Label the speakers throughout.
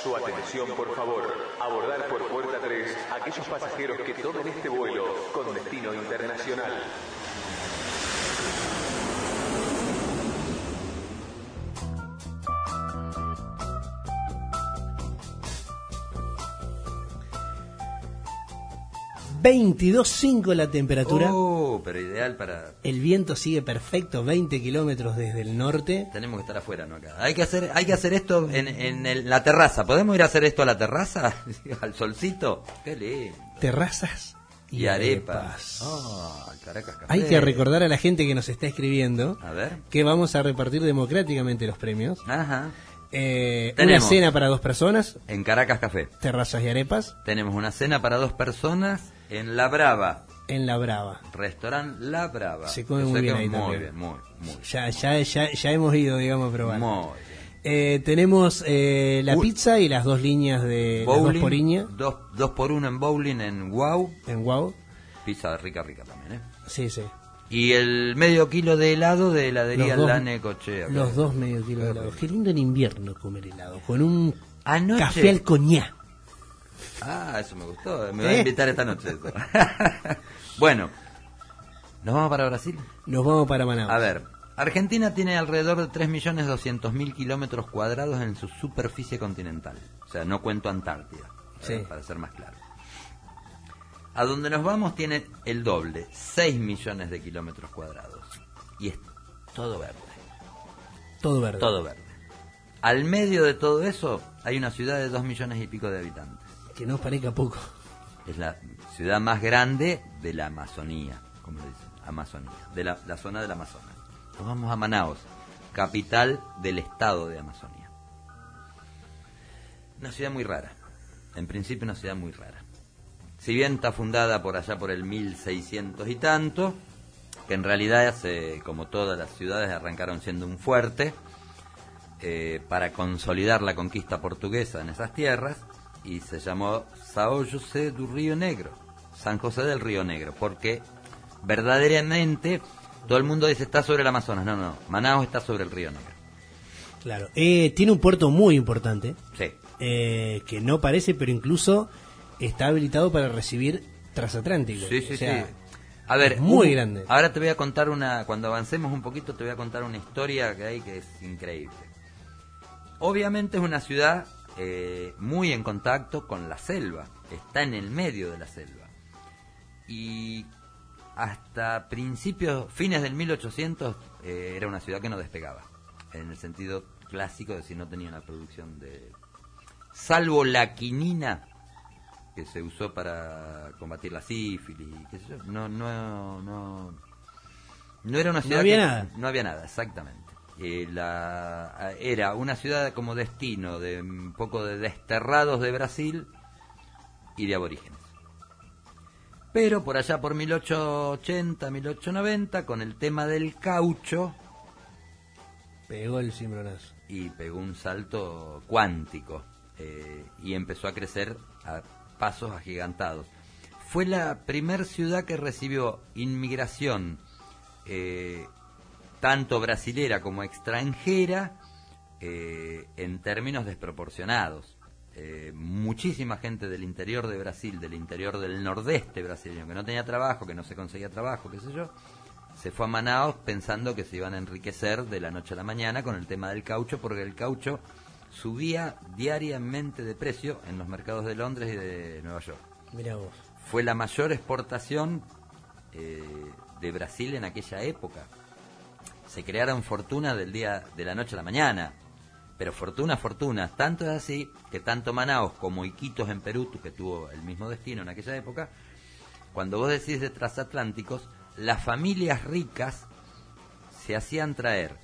Speaker 1: Su atención, por favor. Abordar por puerta 3 aquellos pasajeros que tomen este vuelo con destino internacional.
Speaker 2: ...22.5 la temperatura.
Speaker 3: Pero ideal para...
Speaker 2: El viento sigue perfecto, 20 kilómetros desde el norte.
Speaker 3: Tenemos que estar afuera, no acá. Hay que hacer esto en la terraza. ¿Podemos ir a hacer esto a la terraza? Al solcito. Qué lindo.
Speaker 2: Terrazas y arepas.
Speaker 3: Caracas Café.
Speaker 2: Hay que recordar a la gente que nos está escribiendo...
Speaker 3: A ver.
Speaker 2: Que vamos a repartir democráticamente los premios.
Speaker 3: Ajá.
Speaker 2: Una cena para 2 personas.
Speaker 3: En Caracas Café.
Speaker 2: Terrazas y arepas.
Speaker 3: Tenemos una cena para 2 personas en La Brava.
Speaker 2: En La Brava.
Speaker 3: Restaurant La Brava.
Speaker 2: Se come muy bien ahí
Speaker 3: muy
Speaker 2: también.
Speaker 3: Bien, muy bien.
Speaker 2: Ya hemos ido, digamos, a probar.
Speaker 3: Muy bien.
Speaker 2: Tenemos la pizza y las 2 líneas de
Speaker 3: bowling,
Speaker 2: 2 por Iña.
Speaker 3: 2 por 1 en bowling en Wow.
Speaker 2: En Wow.
Speaker 3: Pizza rica también,
Speaker 2: Sí.
Speaker 3: Y el medio kilo de helado de heladería Lane Cochea.
Speaker 2: Los 2 medio kilos de helado. Qué lindo en invierno comer helado. Con un
Speaker 3: Anoche.
Speaker 2: Café al coñac.
Speaker 3: Eso me gustó. Me va a invitar esta noche eso. Bueno, ¿nos vamos para Brasil?
Speaker 2: Nos vamos para Manaus.
Speaker 3: A ver, Argentina tiene alrededor de 3.200.000 kilómetros cuadrados en su superficie continental. O sea, no cuento Antártida, para ser más claro. A donde nos vamos tiene el doble, 6 millones de kilómetros cuadrados. Y es todo verde.
Speaker 2: Todo verde.
Speaker 3: Todo verde. Al medio de todo eso hay una ciudad de 2 millones y pico de habitantes.
Speaker 2: Que no parezca poco.
Speaker 3: Es la ciudad más grande de la Amazonía, como le dicen, Amazonía, de la zona del Amazonas. Nos vamos a Manaus, capital del estado de Amazonía. Una ciudad muy rara, en principio una ciudad muy rara. Si bien está fundada por allá por el 1600 y tanto, que en realidad, como todas las ciudades, arrancaron siendo un fuerte para consolidar la conquista portuguesa en esas tierras, y se llamó São José do Rio Negro, San José del Río Negro, porque verdaderamente todo el mundo dice está sobre el Amazonas. No, Manaus está sobre el Río Negro.
Speaker 2: Claro, tiene un puerto muy importante,
Speaker 3: sí,
Speaker 2: que no parece, pero incluso está habilitado para recibir transatlánticos.
Speaker 3: Sí. A ver,
Speaker 2: muy grande.
Speaker 3: Ahora te voy a contar cuando avancemos un poquito te voy a contar una historia que hay que es increíble. Obviamente es una ciudad muy en contacto con la selva, está en el medio de la selva. Y hasta fines del 1800 era una ciudad que no despegaba, en el sentido clásico de si no tenía una producción salvo la quinina que se usó para combatir la sífilis, qué sé yo, no era una ciudad no había nada, exactamente. Era una ciudad como destino de un poco de desterrados de Brasil y de aborígenes. Pero por allá por 1880, 1890, con el tema del caucho,
Speaker 2: pegó el cimbronazo
Speaker 3: y pegó un salto cuántico, y empezó a crecer a pasos agigantados. Fue la primer ciudad que recibió inmigración tanto brasilera como extranjera en términos desproporcionados. Muchísima gente del interior de Brasil, del interior del nordeste brasileño, que no tenía trabajo, que no se conseguía trabajo, qué sé yo, se fue a Manaus pensando que se iban a enriquecer de la noche a la mañana con el tema del caucho, porque el caucho subía diariamente de precio en los mercados de Londres y de Nueva York.
Speaker 2: Mirá vos. Fue
Speaker 3: la mayor exportación de Brasil en aquella época. Se crearon fortunas del día de la noche a la mañana, pero fortunas, tanto es así que tanto Manaus como Iquitos en Perú, que tuvo el mismo destino en aquella época, cuando vos decís de transatlánticos, las familias ricas se hacían traer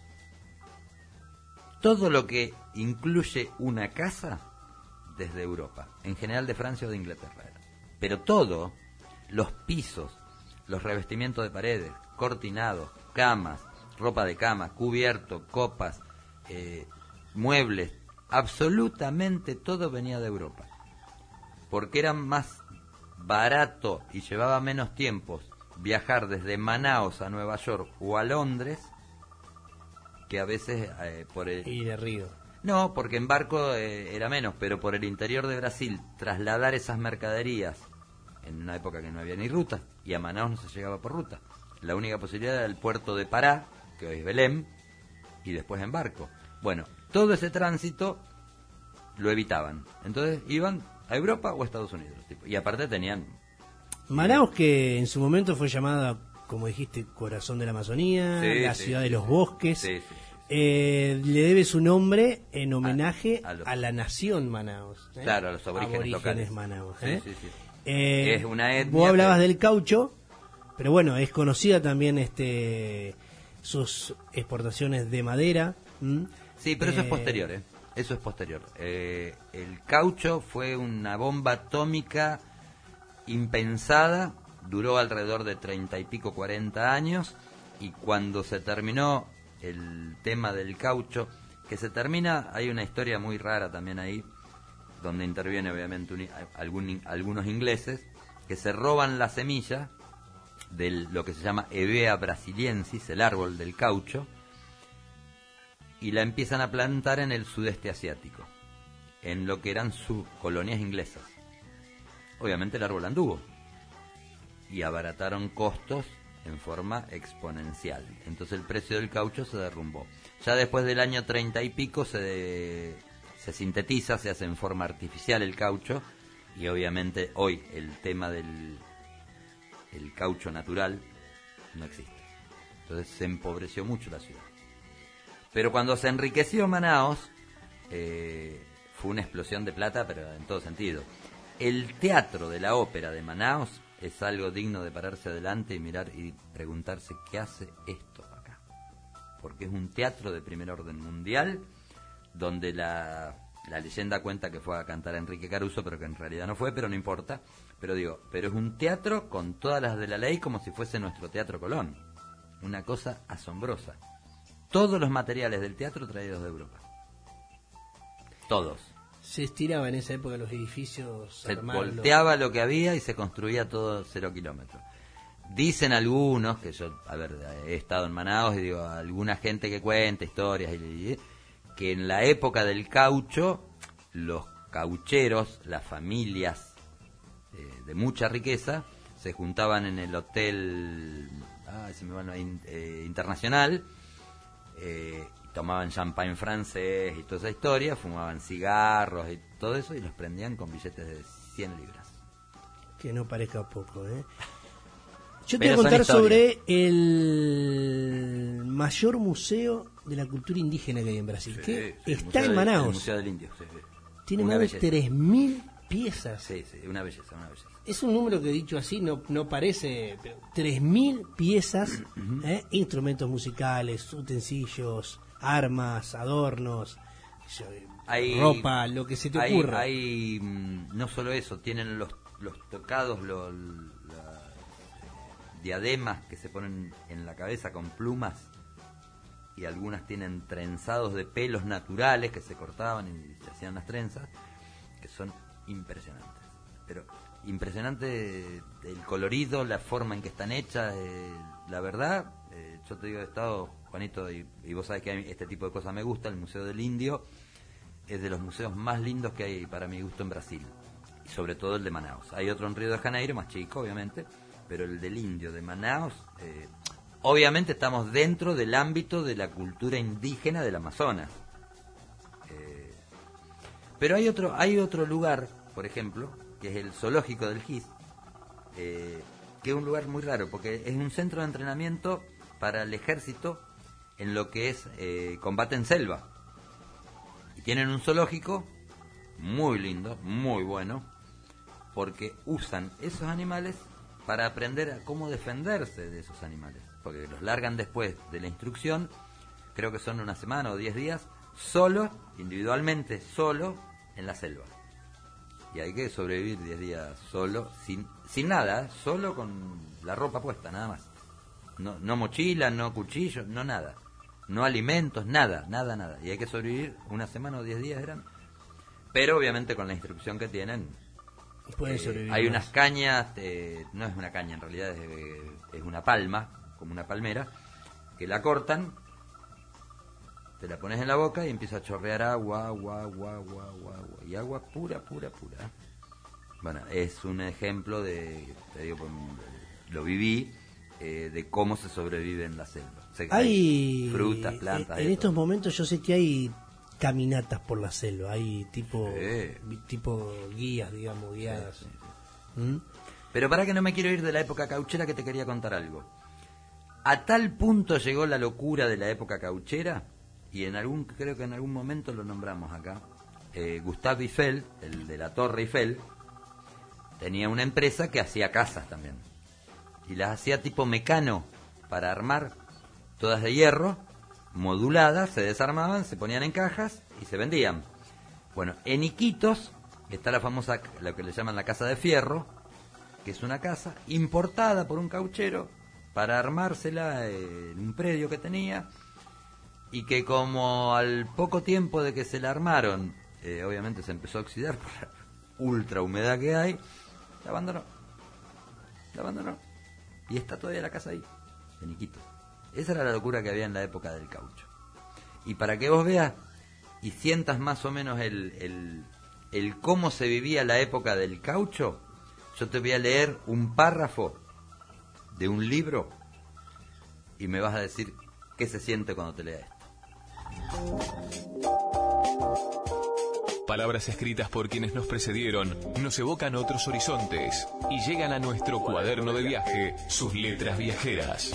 Speaker 3: todo lo que incluye una casa desde Europa, en general de Francia o de Inglaterra. Pero todo, los pisos, los revestimientos de paredes, cortinados, camas, ropa de cama, cubierto, copas, muebles, absolutamente todo venía de Europa. Porque era más barato y llevaba menos tiempo viajar desde Manaus a Nueva York o a Londres que a veces por el...
Speaker 2: Ir a Río.
Speaker 3: No, porque en barco era menos, pero por el interior de Brasil, trasladar esas mercaderías en una época que no había ni ruta, y a Manaus no se llegaba por ruta. La única posibilidad era el puerto de Pará, que hoy es Belém, y después en barco. Bueno, todo ese tránsito lo evitaban. Entonces iban a Europa o a Estados Unidos. Y aparte tenían...
Speaker 2: Manaus, que en su momento fue llamada, como dijiste, corazón de la Amazonía, la ciudad de los bosques.
Speaker 3: Sí.
Speaker 2: Le debe su nombre en homenaje a la nación Manaus.
Speaker 3: Claro, a los aborígenes locales.
Speaker 2: Manaus.
Speaker 3: Sí. Es una etnia.
Speaker 2: Vos hablabas del caucho, pero bueno, es conocida también sus exportaciones de madera.
Speaker 3: Sí, pero eso es posterior, ¿eh? Eso es posterior. El caucho fue una bomba atómica impensada, duró alrededor de 30 y pico, 40 años, y cuando se terminó el tema del caucho, que se termina, hay una historia muy rara también ahí, donde interviene obviamente algunos ingleses, que se roban la semilla de lo que se llama Hevea brasiliensis, el árbol del caucho, y la empiezan a plantar en el sudeste asiático, en lo que eran sus colonias inglesas. Obviamente el árbol anduvo, y abarataron costos en forma exponencial. Entonces el precio del caucho se derrumbó. Ya después del año 30 y pico se sintetiza, se hace en forma artificial el caucho, y obviamente hoy el tema del caucho natural no existe. Entonces se empobreció mucho la ciudad. Pero cuando se enriqueció Manaos, fue una explosión de plata, pero en todo sentido. El teatro de la ópera de Manaos es algo digno de pararse adelante y mirar y preguntarse qué hace esto acá. Porque es un teatro de primer orden mundial, donde la leyenda cuenta que fue a cantar a Enrique Caruso, pero que en realidad no fue, pero no importa. Pero es un teatro con todas las de la ley, como si fuese nuestro Teatro Colón. Una cosa asombrosa. Todos los materiales del teatro traídos de Europa. Todos.
Speaker 2: Se estiraba en esa época los edificios.
Speaker 3: Se volteaba lo que había y se construía todo 0 kilómetros. Dicen algunos, que yo, he estado en Manaos y digo, alguna gente que cuenta historias, que en la época del caucho, los caucheros, las familias de mucha riqueza, se juntaban en el hotel internacional, tomaban champagne francés y toda esa historia, fumaban cigarros y todo eso, y los prendían con billetes de 100 libras.
Speaker 2: Que no parezca poco, ¿eh? Yo te voy a contar sobre el mayor museo de la cultura indígena que hay en Brasil, que está en Manaus.
Speaker 3: El Museo del Indio,
Speaker 2: Tiene más de 3.000 piezas.
Speaker 3: Sí, una belleza.
Speaker 2: Es un número que dicho así no parece, pero 3.000 piezas, instrumentos musicales, utensilios, armas, adornos, ropa, lo que se te ocurra.
Speaker 3: Hay no solo eso, tienen los tocados, las diademas que se ponen en la cabeza con plumas, y algunas tienen trenzados de pelos naturales que se cortaban y se hacían las trenzas, que son impresionantes. Pero impresionante el colorido, la forma en que están hechas, la verdad. Yo te digo, he estado, Juanito, y vos sabés que a mí este tipo de cosas me gusta. El Museo del Indio es de los museos más lindos que hay para mi gusto en Brasil, y sobre todo el de Manaus. Hay otro en Río de Janeiro, más chico obviamente, pero el del Indio de Manaus, obviamente estamos dentro del ámbito de la cultura indígena del Amazonas. Pero hay otro lugar, por ejemplo, que es el zoológico del GIS, que es un lugar muy raro, porque es un centro de entrenamiento para el ejército en lo que es combate en selva. Y tienen un zoológico muy lindo, muy bueno, porque usan esos animales para aprender a cómo defenderse de esos animales, porque los largan después de la instrucción, creo que son una semana o 10 días, solo, individualmente, solo, en la selva. Y hay que sobrevivir 10 días solo, sin nada, solo con la ropa puesta, nada más. No mochila, no cuchillo, no nada. No alimentos, nada. Y hay que sobrevivir una semana o 10 días, eran. Pero obviamente con la instrucción que tienen,
Speaker 2: pueden sobrevivir.
Speaker 3: Hay unas cañas, no es una caña en realidad, es una palma, como una palmera, que la cortan te la pones en la boca y empieza a chorrear agua, y agua pura. Bueno, es un ejemplo de, te digo, lo viví, de cómo se sobrevive en la selva. O sea, hay frutas, plantas.
Speaker 2: En estos momentos yo sé que hay caminatas por la selva, hay tipo guías, digamos, guiadas.
Speaker 3: Sí. Pero para que no me quiero ir de la época cauchera, que te quería contar algo. A tal punto llegó la locura de la época cauchera, y creo que en algún momento lo nombramos acá, Gustave Eiffel, el de la Torre Eiffel, tenía una empresa que hacía casas también. Y las hacía tipo Mecano, para armar, todas de hierro, moduladas, se desarmaban, se ponían en cajas y se vendían. Bueno, en Iquitos está la famosa, lo que le llaman la Casa de Fierro, que es una casa importada por un cauchero para armársela en un predio que tenía, y que como al poco tiempo de que se la armaron, obviamente se empezó a oxidar por la ultra humedad que hay, la abandonó. Y está todavía la casa ahí, en Iquitos. Esa era la locura que había en la época del caucho. Y para que vos veas y sientas más o menos el cómo se vivía la época del caucho, yo te voy a leer un párrafo de un libro y me vas a decir qué se siente cuando te lea esto.
Speaker 1: Palabras escritas por quienes nos precedieron nos evocan otros horizontes y llegan a nuestro cuaderno de viaje, sus letras viajeras.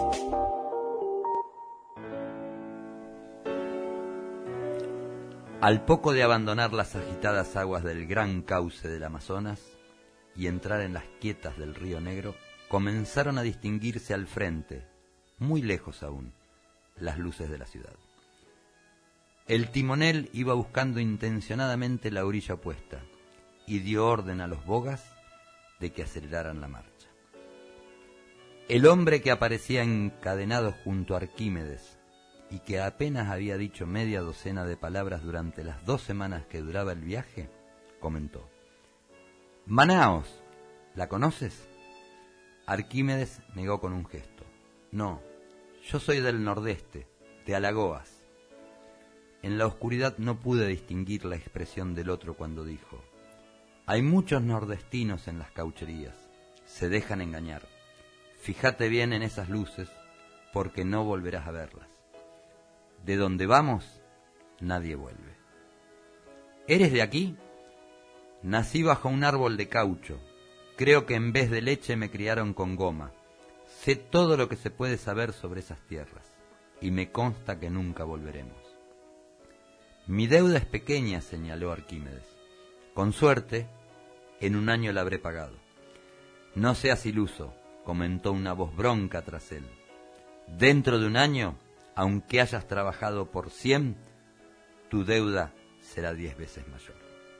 Speaker 3: Al poco de abandonar las agitadas aguas del gran cauce del Amazonas y entrar en las quietas del Río Negro, comenzaron a distinguirse al frente, muy lejos aún, las luces de la ciudad. El timonel iba buscando intencionadamente la orilla opuesta y dio orden a los bogas de que aceleraran la marcha. El hombre que aparecía encadenado junto a Arquímedes y que apenas había dicho media docena de palabras durante las 2 semanas que duraba el viaje, comentó: «Manaos, ¿la conoces?». Arquímedes negó con un gesto: «No, yo soy del nordeste, de Alagoas». En la oscuridad no pude distinguir la expresión del otro cuando dijo: «Hay muchos nordestinos en las caucherías, se dejan engañar. Fíjate bien en esas luces, porque no volverás a verlas. De donde vamos, nadie vuelve». «¿Eres de aquí?». «Nací bajo un árbol de caucho. Creo que en vez de leche me criaron con goma. Sé todo lo que se puede saber sobre esas tierras, y me consta que nunca volveremos». «Mi deuda es pequeña», señaló Arquímedes. «Con suerte, en 1 año la habré pagado». «No seas iluso», comentó una voz bronca tras él. «Dentro de 1 año, aunque hayas trabajado por 100, tu deuda será 10 veces mayor».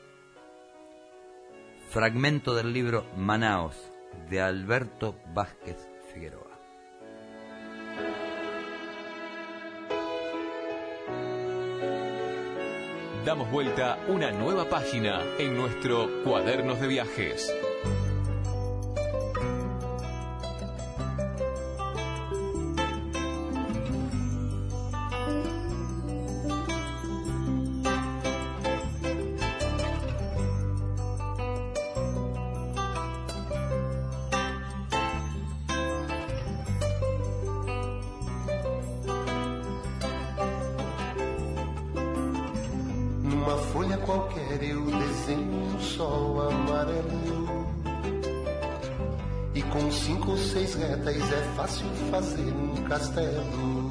Speaker 3: Fragmento del libro Manaos, de Alberto Vázquez Figueroa.
Speaker 1: Damos vuelta una nueva página en nuestro Cuadernos de Viajes.
Speaker 4: Numa folha qualquer eu desenho um sol amarelo, e com 5 ou 6 retas é fácil fazer um castelo.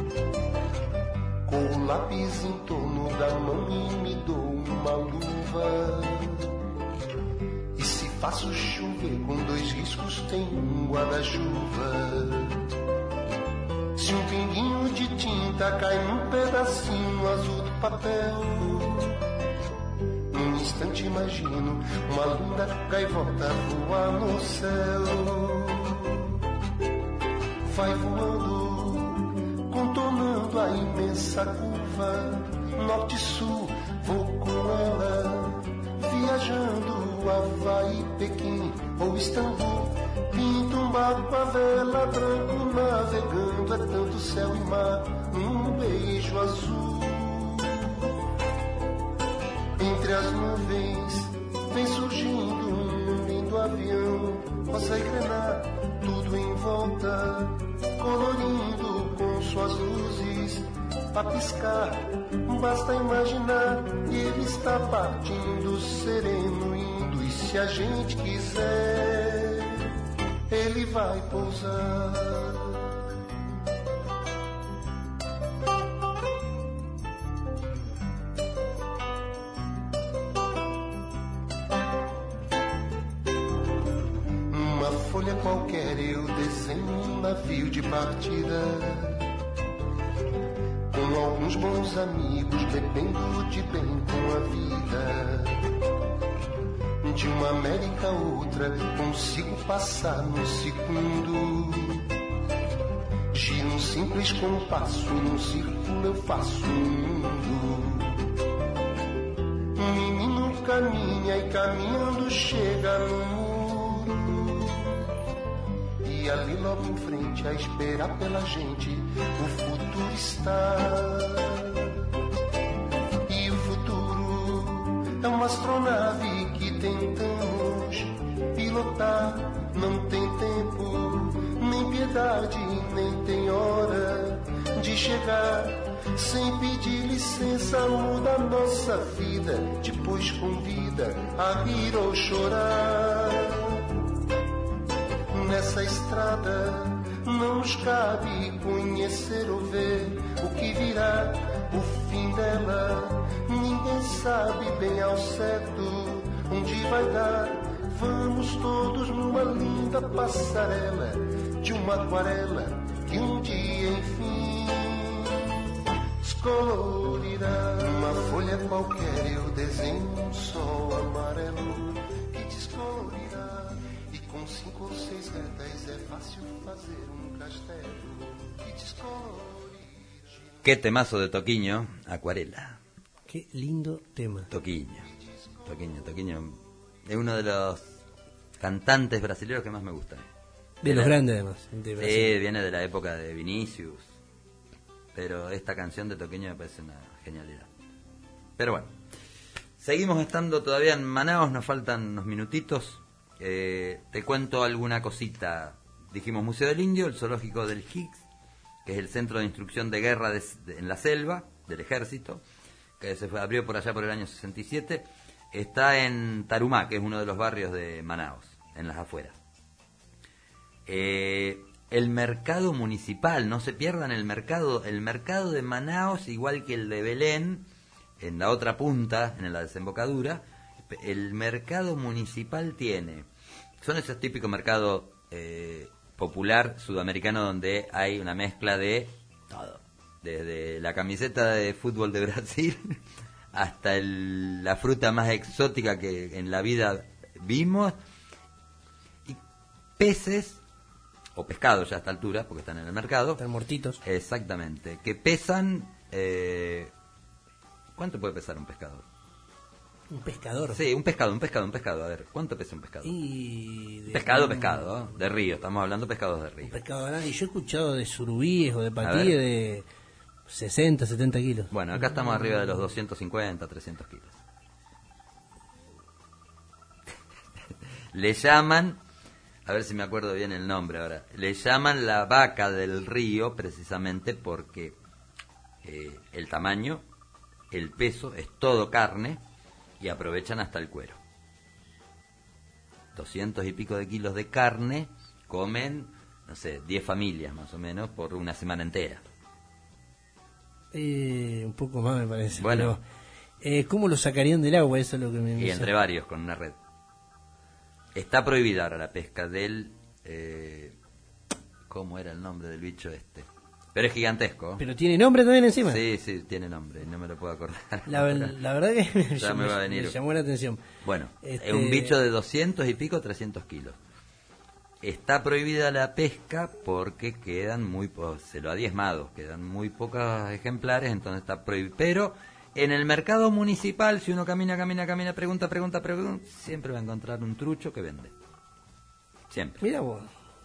Speaker 4: Com o lápis em torno da mão e me dou uma luva, e se faço chover com 2 riscos tem um guarda-chuva. Se um pinguinho de tinta cai num pedacinho azul do papel, num instante imagino uma linda gaivota voar no céu. Vai voando, contornando a imensa curva, norte-sul, vou com ela, viajando Havaí, Pequim ou Istambul. Pinto um barco a vela, branco navegando, é tanto céu e mar, num beijo azul. Entre as nuvens vem surgindo um lindo avião, rosa e grená, tudo em volta, colorindo com suas luzes a piscar. Basta imaginar, ele está partindo sereno, indo, e se a gente quiser, ele vai pousar. Numa folha qualquer eu desenho um navio de partida, com alguns bons amigos, bebendo de bem com a vida. De uma América a outra consigo passar num segundo. Giro um simples compasso e num círculo eu faço um mundo. Um menino caminha e caminhando chega no muro, e ali logo em frente a esperar pela gente o futuro está. E o futuro é uma astronave que tentamos pilotar. Não tem tempo, nem piedade, nem tem hora de chegar. Sem pedir licença muda a nossa vida, depois convida a rir ou chorar. Nessa estrada não nos cabe conhecer ou ver o que virá, o fim dela. Ninguém sabe bem ao certo onde vai dar. Vamos todos numa linda passarela de uma aquarela que um dia enfim descolorirá. Numa folha qualquer eu desenho um sol amarelo que descolorirá, e com 5 ou 6 retas é fácil fazer um castelo que descolorirá.
Speaker 3: Qué temazo de Toquinho, Acuarela.
Speaker 2: Qué lindo tema.
Speaker 3: Toquinho. Es uno de los cantantes brasileños que más me gustan.
Speaker 2: De los grandes, además. De Brasil.
Speaker 3: Sí, viene de la época de Vinicius. Pero esta canción de Toquinho me parece una genialidad. Pero bueno, seguimos estando todavía en Manaos, nos faltan unos minutitos. Te cuento alguna cosita. Dijimos Museo del Indio, el Zoológico del Higgs, que es el centro de instrucción de guerra en la selva del ejército, que se abrió por allá por el año 67. Está en Tarumá, que es uno de los barrios de Manaos, en las afueras. El mercado municipal, no se pierdan el mercado de Manaos, igual que el de Belén, en la otra punta, en la desembocadura. El mercado municipal son esos típicos mercados popular sudamericano donde hay una mezcla de todo, desde la camiseta de fútbol de Brasil hasta la fruta más exótica que en la vida vimos, y peces o pescados ya a esta altura, porque están en el mercado.
Speaker 2: Están mortitos.
Speaker 3: Exactamente. Que pesan... ¿cuánto puede pesar un pescado?
Speaker 2: Un pescador.
Speaker 3: Sí, un pescado. A ver, ¿cuánto pesa un pescado? Pescado, de río. Estamos hablando de pescados de río.
Speaker 2: Un pescado grande. Y yo he escuchado de surubíes o de patillas de 60, 70 kilos.
Speaker 3: Bueno, acá estamos arriba de los 250, 300 kilos. Le llaman... A ver si me acuerdo bien el nombre ahora. Le llaman la vaca del río precisamente porque el tamaño, el peso, es todo carne y aprovechan hasta el cuero. 200 y pico de kilos de carne comen, no sé, 10 familias más o menos por una semana entera.
Speaker 2: Un poco más me parece.
Speaker 3: Bueno.
Speaker 2: Pero, ¿cómo lo sacarían del agua? Eso es lo que me...
Speaker 3: Y entre varios, con una red. Está prohibida ahora la pesca del... ¿cómo era el nombre del bicho este? Pero es gigantesco.
Speaker 2: ¿Pero tiene nombre también encima?
Speaker 3: Sí, tiene nombre, no me lo puedo acordar.
Speaker 2: La verdad que
Speaker 3: ya me va a venir.
Speaker 2: Me llamó la atención.
Speaker 3: Bueno, es un bicho de 200 y pico, 300 kilos. Está prohibida la pesca porque quedan se lo ha diezmado, quedan muy pocos ejemplares, entonces está prohibido. Pero... en el mercado municipal, si uno camina, pregunta, siempre va a encontrar un trucho que vende. Siempre.
Speaker 2: Mira vos.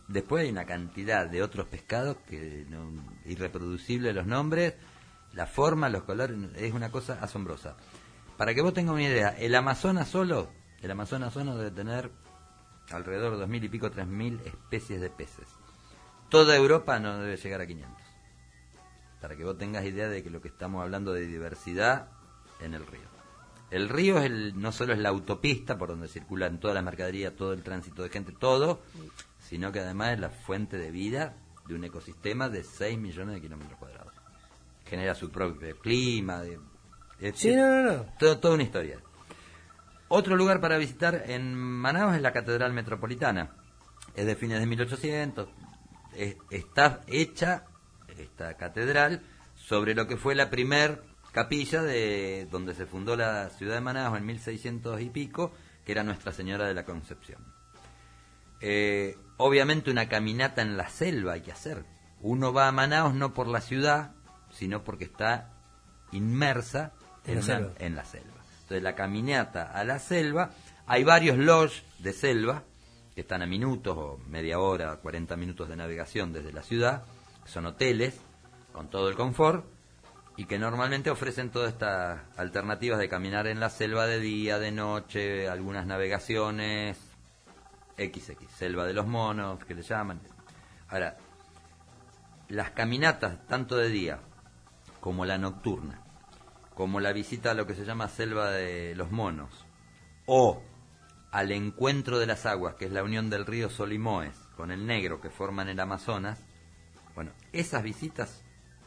Speaker 3: Después hay una cantidad de otros pescados que irreproducible los nombres, la forma, los colores, es una cosa asombrosa. Para que vos tengas una idea, el Amazonas solo debe tener alrededor de 2.000 y pico, 3.000 especies de peces. Toda Europa no debe llegar a 500. Para que vos tengas idea de que lo que estamos hablando de diversidad en el río. El río no solo es la autopista por donde circulan todas las mercaderías, todo el tránsito de gente, todo, sino que además es la fuente de vida de un ecosistema de 6 millones de kilómetros cuadrados. Genera su propio clima, toda una historia. Otro lugar para visitar en Manaos es la Catedral Metropolitana. Es de fines de 1800. Está hecha esta catedral sobre lo que fue la primer capilla de donde se fundó la ciudad de Manaos en 1600 y pico, que era Nuestra Señora de la Concepción. Obviamente una caminata en la selva hay que hacer. Uno va a Manaos no por la ciudad, sino porque está inmersa en la selva. Entonces la caminata a la selva, hay varios lodges de selva que están a minutos o media hora, 40 minutos de navegación desde la ciudad, son hoteles con todo el confort y que normalmente ofrecen todas estas alternativas de caminar en la selva de día, de noche, algunas navegaciones, XX, selva de los monos, que le llaman. Ahora, las caminatas, tanto de día como la nocturna, como la visita a lo que se llama selva de los monos, o al encuentro de las aguas, que es la unión del río Solimoes con el Negro, que forman el Amazonas, bueno, esas visitas,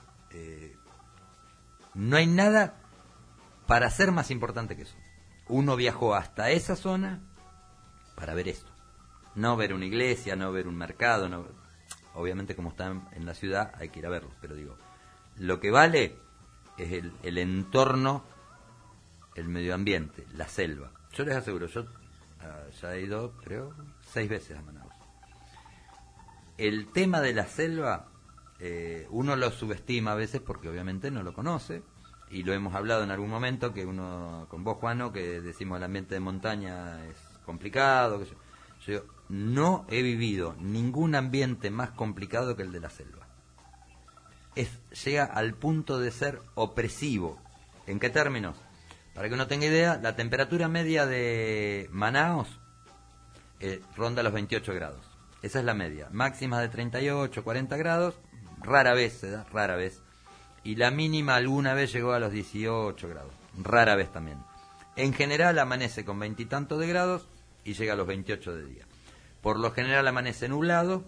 Speaker 3: no hay nada para ser más importante que eso. Uno viajó hasta esa zona para ver esto. No ver una iglesia, no ver un mercado, no. Obviamente como están en la ciudad hay que ir a verlos, pero digo, lo que vale es el entorno, el medio ambiente, la selva. Yo les aseguro, yo ya he ido, creo, 6 veces a Manaos. El tema de la selva, uno lo subestima a veces porque obviamente no lo conoce, y lo hemos hablado en algún momento, que uno, con vos, Juano, que decimos el ambiente de montaña es complicado, que yo no he vivido ningún ambiente más complicado que el de la selva. Llega al punto de ser opresivo. ¿En qué términos? Para que uno tenga idea, la temperatura media de Manaos ronda los 28 grados. Esa es la media. Máxima de 38, 40 grados, rara vez se da, rara vez. Y la mínima alguna vez llegó a los 18 grados, rara vez también. En general amanece con 20 y tantos de grados y llega a los 28 de día. Por lo general amanece nublado,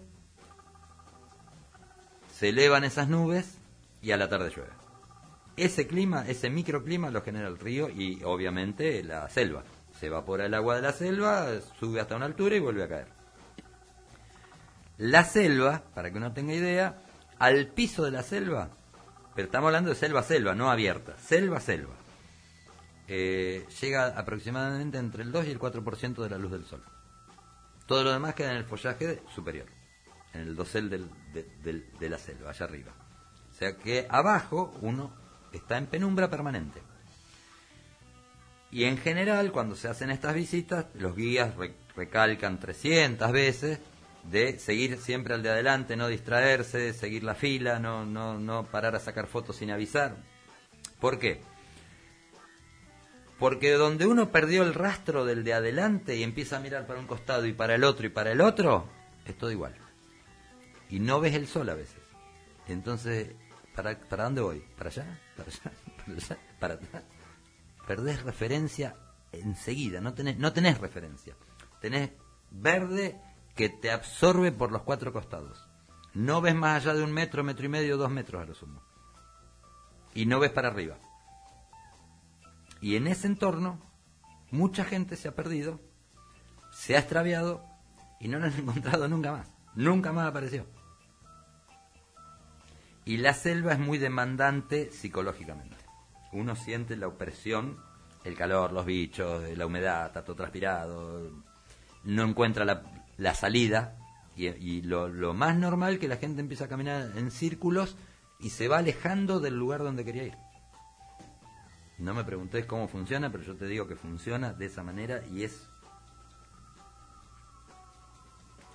Speaker 3: se elevan esas nubes y a la tarde llueve. Ese clima, ese microclima lo genera el río y obviamente la selva. Se evapora el agua de la selva, sube hasta una altura y vuelve a caer. La selva, para que uno tenga idea, al piso de la selva, pero estamos hablando de selva, no abierta, selva, llega aproximadamente entre el 2 y el 4% de la luz del sol. Todo lo demás queda en el follaje superior, en el dosel de la selva, allá arriba. O sea que abajo uno está en penumbra permanente. Y en general, cuando se hacen estas visitas, los guías recalcan 300 veces de seguir siempre al de adelante, no distraerse, seguir la fila, no parar a sacar fotos sin avisar. ¿Por qué? Porque donde uno perdió el rastro del de adelante y empieza a mirar para un costado y para el otro, es todo igual. Y no ves el sol a veces. Entonces, ¿para dónde voy? ¿Para allá? ¿Para allá? ¿Para allá? ¿Para atrás? Perdés referencia enseguida, no tenés referencia. Tenés verde que te absorbe por los 4 costados. No ves más allá de 1 metro, 1,5 metros, 2 metros a lo sumo. Y no ves para arriba. Y en ese entorno, mucha gente se ha perdido, se ha extraviado y no lo han encontrado nunca más. Nunca más apareció. Y la selva es muy demandante psicológicamente. Uno siente la opresión, el calor, los bichos, la humedad, está todo transpirado, no encuentra la salida, y lo más normal que la gente empieza a caminar en círculos y se va alejando del lugar donde quería ir. No me preguntés cómo funciona, pero yo te digo que funciona de esa manera y es...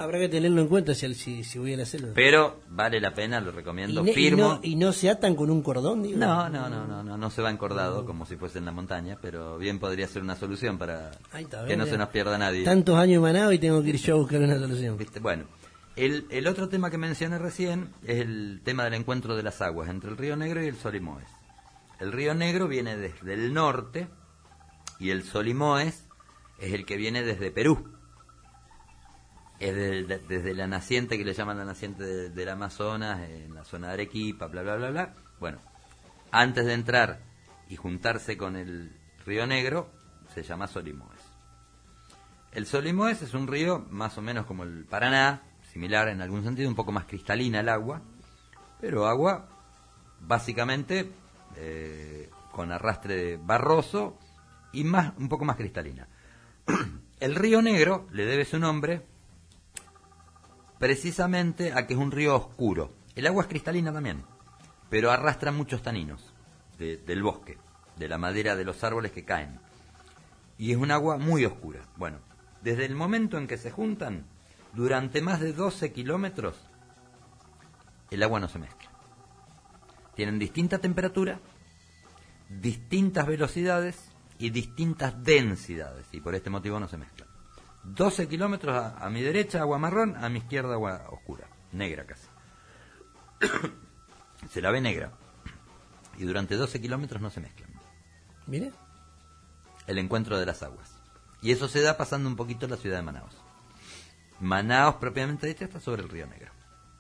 Speaker 2: Habrá que tenerlo en cuenta si voy a la selva.
Speaker 3: Pero vale la pena, lo recomiendo, firmo.
Speaker 2: ¿Y no se atan con un cordón? Digo?
Speaker 3: No se va encordado como si fuese en la montaña, pero bien podría ser una solución para que no se nos pierda nadie.
Speaker 2: Tantos años en Manao y tengo que ir yo a buscar una solución.
Speaker 3: ¿Viste? Bueno, el otro tema que mencioné recién es el tema del encuentro de las aguas entre el Río Negro y el Solimoes. El Río Negro viene desde el norte y el Solimoes es el que viene desde Perú. Es desde la naciente, que le llaman la naciente del Amazonas, en la zona de Arequipa, bla, bla, bla, bla. Bueno, antes de entrar y juntarse con el Río Negro, se llama Solimoes. El Solimoes es un río más o menos como el Paraná, similar en algún sentido, un poco más cristalina el agua, pero agua básicamente con arrastre barroso y un poco más cristalina. El Río Negro le debe su nombre precisamente a que es un río oscuro. El agua es cristalina también, pero arrastra muchos taninos del bosque, de la madera de los árboles que caen. Y es un agua muy oscura. Bueno, desde el momento en que se juntan, durante más de 12 kilómetros, el agua no se mezcla. Tienen distinta temperatura, distintas velocidades y distintas densidades, y por este motivo no se mezclan. 12 kilómetros a mi derecha agua marrón, a mi izquierda agua oscura, negra casi. Se la ve negra. Y durante 12 kilómetros no se mezclan.
Speaker 2: Mire.
Speaker 3: El encuentro de las aguas. Y eso se da pasando un poquito la ciudad de Manaos. Manaos, propiamente dicha, está sobre el Río Negro.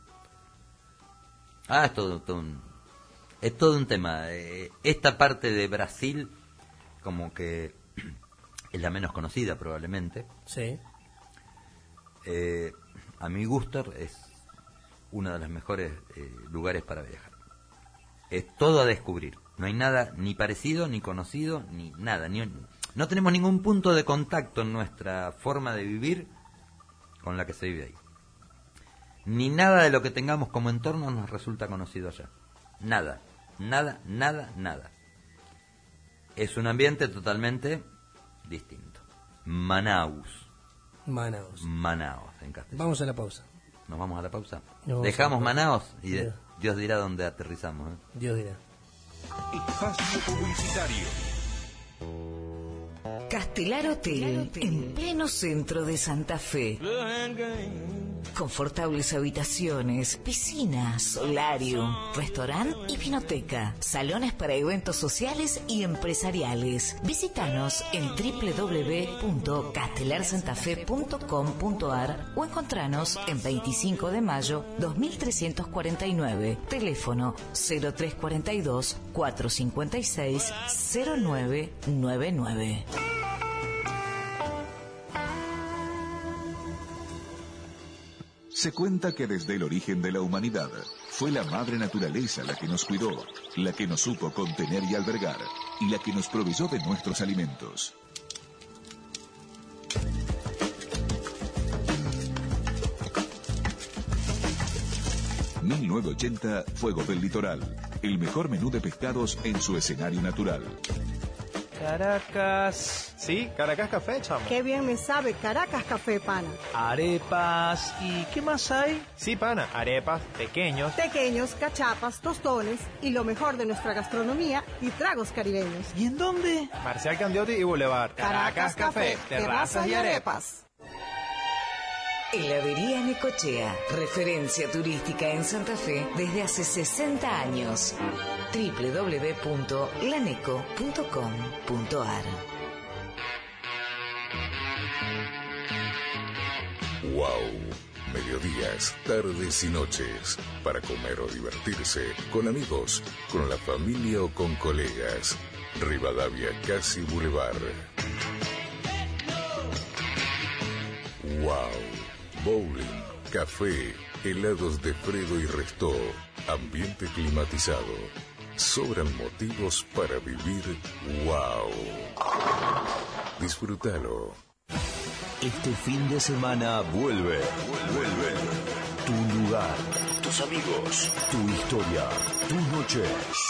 Speaker 3: Es todo un tema. Esta parte de Brasil, como que es la menos conocida probablemente.
Speaker 2: Sí.
Speaker 3: A mi gusto es uno de los mejores lugares para viajar. Es todo a descubrir. No hay nada ni parecido, ni conocido, ni nada. No tenemos ningún punto de contacto en nuestra forma de vivir con la que se vive ahí. Ni nada de lo que tengamos como entorno nos resulta conocido allá. Nada. Es un ambiente totalmente distinto. Manaus, en castellano.
Speaker 2: Vamos a la pausa.
Speaker 3: ¿Nos vamos a la pausa? Dejamos Manaus y Dios dirá dónde aterrizamos.
Speaker 2: Dios dirá.
Speaker 1: Espacio publicitario.
Speaker 5: Castelar Hotel, en pleno centro de Santa Fe. Confortables habitaciones, piscina, solarium, restaurante y vinoteca. Salones para eventos sociales y empresariales. Visítanos en www.castelarsantafe.com.ar o encontranos en 25 de mayo 2349. Teléfono 0342 456 0999.
Speaker 6: Se cuenta que desde el origen de la humanidad fue la madre naturaleza la que nos cuidó, la que nos supo contener y albergar, y la que nos proveyó de nuestros alimentos. ...1980, Fuego del Litoral. El mejor menú de pescados en su escenario natural.
Speaker 7: Caracas. Sí, Caracas Café, chamo.
Speaker 8: Qué bien me sabe Caracas Café, pana.
Speaker 7: Arepas. ¿Y qué más hay? Sí, pana, arepas, pequeños,
Speaker 8: cachapas, tostones y lo mejor de nuestra gastronomía y tragos caribeños.
Speaker 7: ¿Y en dónde? Marcial Candiotti y Boulevard.
Speaker 8: Caracas Café, terrazas y arepas.
Speaker 5: Heladería Necochea, referencia turística en Santa Fe desde hace 60 años. www.laneco.com.ar.
Speaker 6: Wow, mediodías, tardes y noches, para comer o divertirse, con amigos, con la familia o con colegas. Rivadavia Casi Boulevard. Wow, bowling, café, helados de Fredo y Restó, ambiente climatizado. Sobran motivos para vivir wow. Disfrútalo.
Speaker 9: Este fin de semana vuelve. Tu lugar, tus amigos, tu historia, tu noche.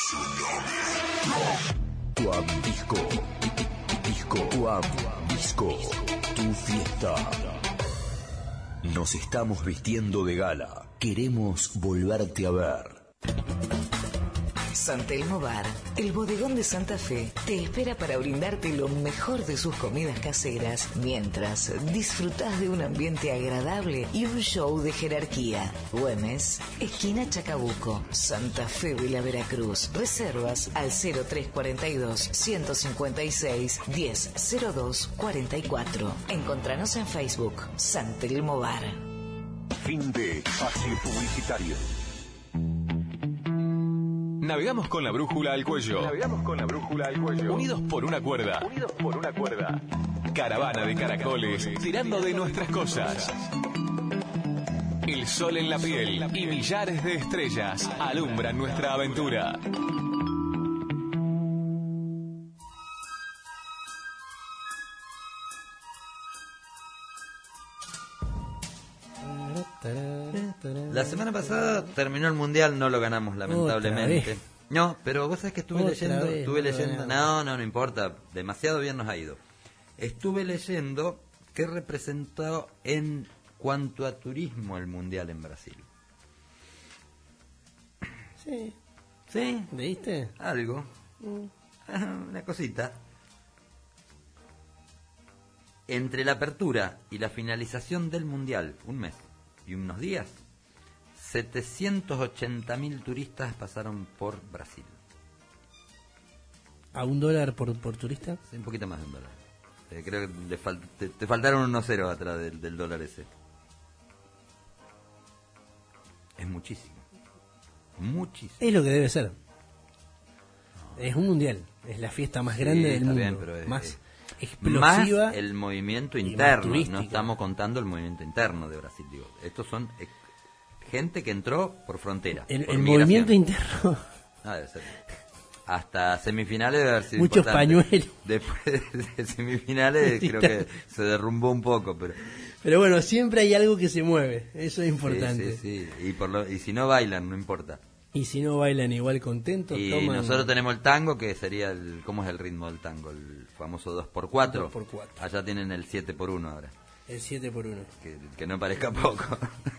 Speaker 9: Tuam Disco. Tuam Disco. Tu fiesta. Nos estamos vistiendo de gala. Queremos volverte a ver.
Speaker 5: San Telmo Bar, el bodegón de Santa Fe, te espera para brindarte lo mejor de sus comidas caseras, mientras disfrutás de un ambiente agradable y un show de jerarquía. Güemes, esquina Chacabuco, Santa Fe de la Veracruz. Reservas al 0342-156-100244. Encontranos en Facebook, San Telmo Bar.
Speaker 9: Fin de espacio publicitario.
Speaker 1: Navegamos con la brújula al cuello. Unidos por una cuerda. Caravana de caracoles tirando de nuestras cosas. El sol en la piel y millares de estrellas alumbran nuestra aventura.
Speaker 3: La semana pasada terminó el mundial, no lo ganamos lamentablemente. No, pero vos sabés que estuve leyendo. No importa, demasiado bien nos ha ido. Estuve leyendo qué representó en cuanto a turismo el mundial en Brasil.
Speaker 2: Sí.
Speaker 3: ¿Sí?
Speaker 2: ¿Leíste?
Speaker 3: Algo. Una cosita. Entre la apertura y la finalización del mundial, un mes y unos días, 780.000 turistas pasaron por Brasil.
Speaker 2: ¿A $1 por turista?
Speaker 3: Sí, un poquito más de $1. Creo que te faltaron unos ceros atrás del dólar ese. Es muchísimo. Muchísimo.
Speaker 2: Es lo que debe ser. Es un mundial. Es la fiesta más grande del mundo.
Speaker 3: Bien, pero
Speaker 2: más explosiva.
Speaker 3: Más el movimiento interno. No estamos contando el movimiento interno de Brasil. Digo, estos son gente que entró por frontera.
Speaker 2: El movimiento interno.
Speaker 3: Debe ser. Hasta semifinales debe haber sido
Speaker 2: muchos
Speaker 3: importante.
Speaker 2: Pañuelos.
Speaker 3: Después de semifinales creo que se derrumbó un poco,
Speaker 2: pero bueno, siempre hay algo que se mueve, eso es importante.
Speaker 3: Sí. Y si no bailan, no importa.
Speaker 2: Y si no bailan igual contentos,
Speaker 3: y
Speaker 2: toman...
Speaker 3: nosotros tenemos el tango, que sería ¿cómo es el ritmo del tango? El famoso 2x4.
Speaker 2: 2x4.
Speaker 3: Allá tienen el 7x1 ahora.
Speaker 2: El 7x1.
Speaker 3: Que no parezca poco.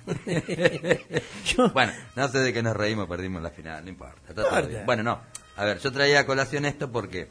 Speaker 3: Bueno, no sé de qué nos reímos, perdimos la final, no importa. Está todo bien. Bueno, no. A ver, yo traía a colación esto porque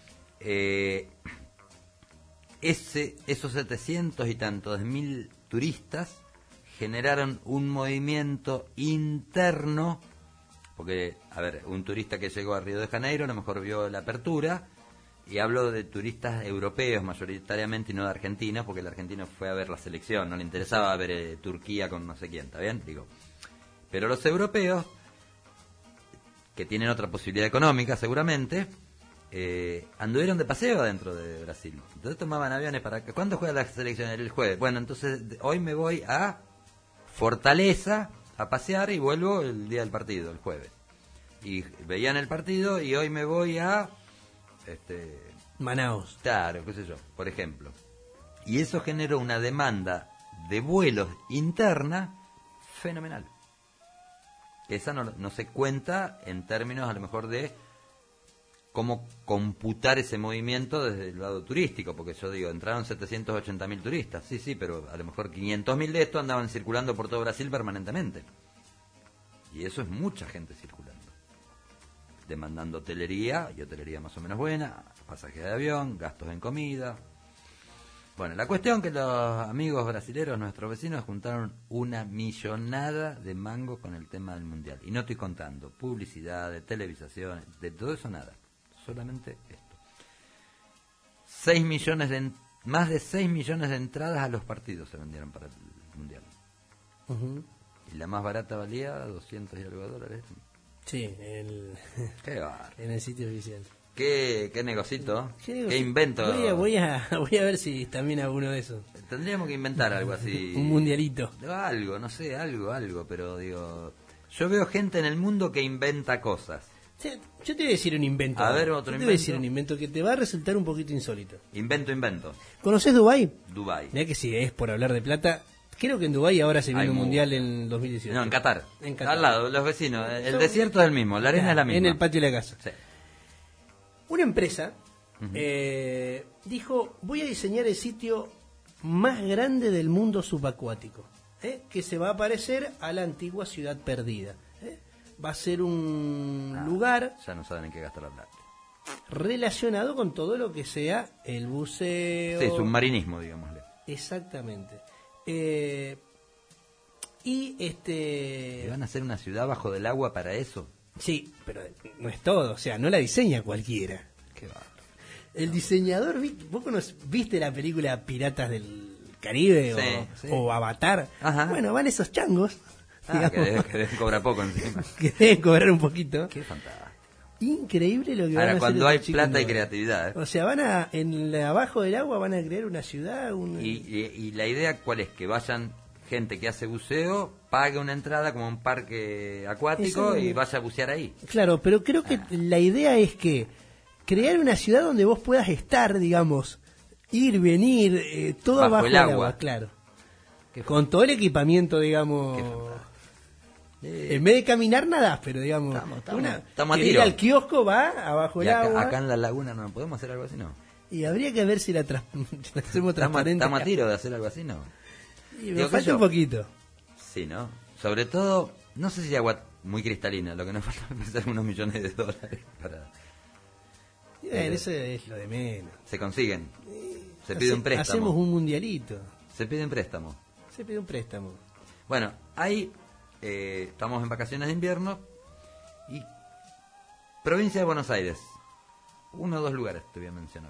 Speaker 3: esos 700 y tantos mil turistas generaron un movimiento interno, porque, a ver, un turista que llegó a Río de Janeiro a lo mejor vio la apertura, y hablo de turistas europeos mayoritariamente y no de Argentina, porque el argentino fue a ver la selección, no le interesaba ver Turquía con no sé quién, ¿está bien? Digo, pero los europeos, que tienen otra posibilidad económica seguramente, anduvieron de paseo adentro de Brasil. Entonces tomaban aviones para... ¿Cuándo juega la selección? El jueves. Bueno, entonces hoy me voy a Fortaleza a pasear y vuelvo el día del partido, el jueves. Y veían el partido y hoy me voy a...
Speaker 2: Manaos.
Speaker 3: Claro, qué sé yo, por ejemplo. Y eso generó una demanda de vuelos interna fenomenal. Esa no se cuenta en términos a lo mejor de cómo computar ese movimiento desde el lado turístico, porque yo digo, entraron 780.000 turistas, sí, pero a lo mejor 500.000 de estos andaban circulando por todo Brasil permanentemente. Y eso es mucha gente circulando. Demandando hotelería, y hotelería más o menos buena, pasajes de avión, gastos en comida. Bueno, la cuestión que los amigos brasileros, nuestros vecinos, juntaron una millonada de mangos con el tema del mundial. Y no estoy contando publicidad, de televisación, de todo eso nada. Solamente esto. Más de 6 millones de entradas a los partidos se vendieron para el mundial.
Speaker 2: Uh-huh.
Speaker 3: Y la más barata valía 200 y algo de dólares.
Speaker 2: Sí,
Speaker 3: Qué bar.
Speaker 2: En el sitio oficial.
Speaker 3: Qué negocito, qué invento.
Speaker 2: Voy a ver si también hago uno de esos.
Speaker 3: Tendríamos que inventar algo así.
Speaker 2: Un mundialito.
Speaker 3: Algo, no sé, algo, pero digo... Yo veo gente en el mundo que inventa cosas.
Speaker 2: Sí, yo te voy a decir un invento.
Speaker 3: A ver, otro invento.
Speaker 2: Te voy a decir un invento que te va a resultar un poquito insólito.
Speaker 3: Invento.
Speaker 2: ¿Conoces Dubái?
Speaker 3: Dubái.
Speaker 2: Mirá que si es por hablar de plata... Creo que en Dubái ahora se viene un mundial en 2018.
Speaker 3: No, en Qatar. Al lado, los vecinos. El desierto es el mismo, la arena es la misma.
Speaker 2: En el patio de la casa.
Speaker 3: Sí.
Speaker 2: Una empresa dijo, voy a diseñar el sitio más grande del mundo subacuático. que se va a parecer a la antigua ciudad perdida. Va a ser un lugar...
Speaker 3: Ya no saben en qué gastar la plata.
Speaker 2: Relacionado con todo lo que sea el buceo.
Speaker 3: Sí, submarinismo, digámosle.
Speaker 2: Exactamente. Y
Speaker 3: ¿van a hacer una ciudad bajo del agua para eso?
Speaker 2: Sí, pero no es todo, o sea, no la diseña cualquiera.
Speaker 3: Qué bárbaro.
Speaker 2: El diseñador, ¿vos viste la película Piratas del Caribe o Avatar?
Speaker 3: Ajá.
Speaker 2: Bueno, van esos changos.
Speaker 3: Que deben cobrar poco encima.
Speaker 2: Que deben cobrar un poquito.
Speaker 3: Qué fantástico.
Speaker 2: Increíble lo que van a
Speaker 3: Ahora,
Speaker 2: hacer.
Speaker 3: cuando hay
Speaker 2: estos
Speaker 3: plata
Speaker 2: chicos,
Speaker 3: y creatividad.
Speaker 2: O sea, abajo del agua van a crear una ciudad.
Speaker 3: Y la idea, ¿cuál es? Que vayan gente que hace buceo, pague una entrada como un parque acuático y vaya a bucear ahí.
Speaker 2: Claro, pero creo que la idea es que crear una ciudad donde vos puedas estar, digamos, ir, venir, todo
Speaker 3: bajo
Speaker 2: abajo
Speaker 3: el
Speaker 2: del
Speaker 3: agua.
Speaker 2: agua, claro. Con todo el equipamiento, digamos. En vez de caminar, nadás, pero digamos.
Speaker 3: Estamos a
Speaker 2: ir
Speaker 3: tiro.
Speaker 2: al kiosco, va abajo del agua.
Speaker 3: Acá en la laguna no podemos hacer algo así, ¿no?
Speaker 2: Y habría que ver si la hacemos transparente.
Speaker 3: Estamos a tiro de hacer algo así, ¿no?
Speaker 2: Y me falta un poquito.
Speaker 3: Sí, ¿no? Sobre todo, no sé si agua muy cristalina, lo que nos falta es hacer unos millones de dólares para...
Speaker 2: Eso es lo de menos.
Speaker 3: Se consiguen. Se pide un préstamo.
Speaker 2: Hacemos un mundialito.
Speaker 3: Se pide un préstamo.
Speaker 2: Se pide un préstamo.
Speaker 3: Bueno, ahí estamos en vacaciones de invierno y provincia de Buenos Aires. 1 o 2 lugares te voy a mencionar.